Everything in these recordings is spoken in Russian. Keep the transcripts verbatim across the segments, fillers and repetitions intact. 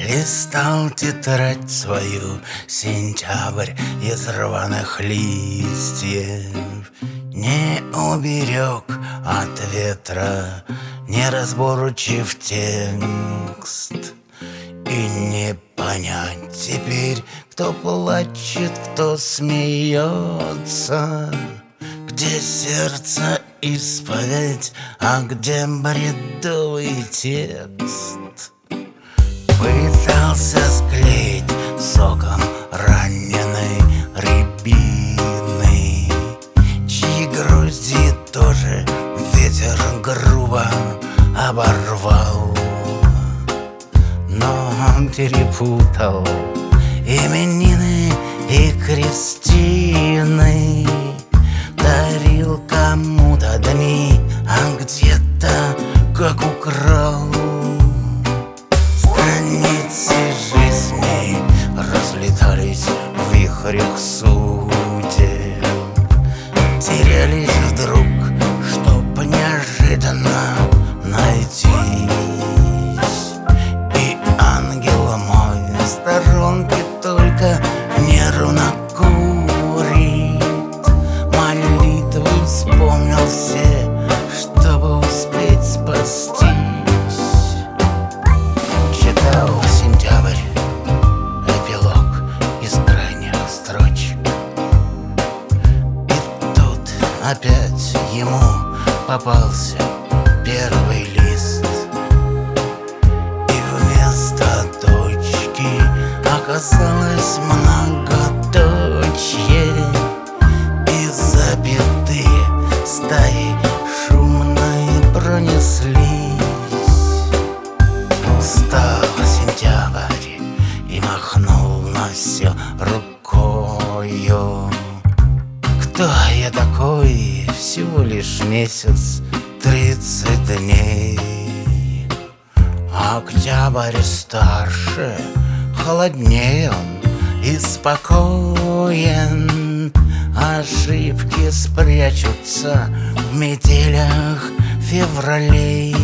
Листал тетрадь свою сентябрь из рваных листьев, не уберег от ветра неразборчив текст. И не понять теперь, кто плачет, кто смеется, где сердце исповедь, а где бредовый текст. Пытался склеить соком раненой рябины, чьи груди тоже ветер грубо оборвал. Но он перепутал именины и крестины, дарил кому-то дни, а где-то как украл. Страницы жизни разлетались в вихрях судеб, терялись вдруг, чтоб неожиданно найтись. И ангел мой в сторонке только нервно курит, молитвы вспомнил все, чтобы успеть спастись. Читал сентябрь эпилог из крайних строчек, и тут опять ему попался первый лист, и вместо точки оказалось многоточие, и запятые стаи шумной пронеслись. Устал сентябрь и махнул на все рукою. Кто я такой? Всего лишь месяц, тридцать дней. Октябрь старше, холоднее он и спокоен. Ошибки спрячутся в метелях февралей.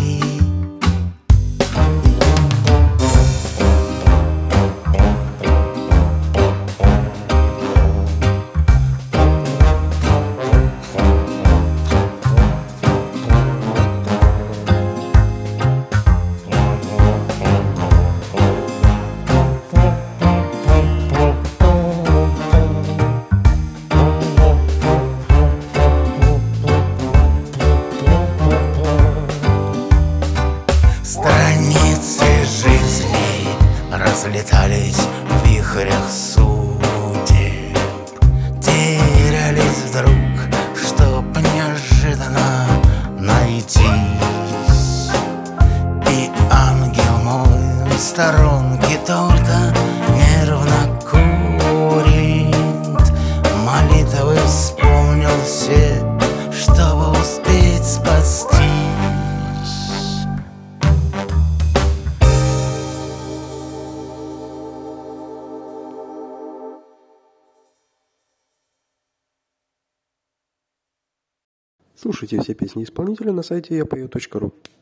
Страницы жизни разлетались в вихрях судеб, терялись вдруг, чтоб неожиданно найтись. И ангел мой в сторонке только нервно курит, молитвы вспомнил все, чтобы успеть спастись. Слушайте все песни исполнителя на сайте я пою точка ру.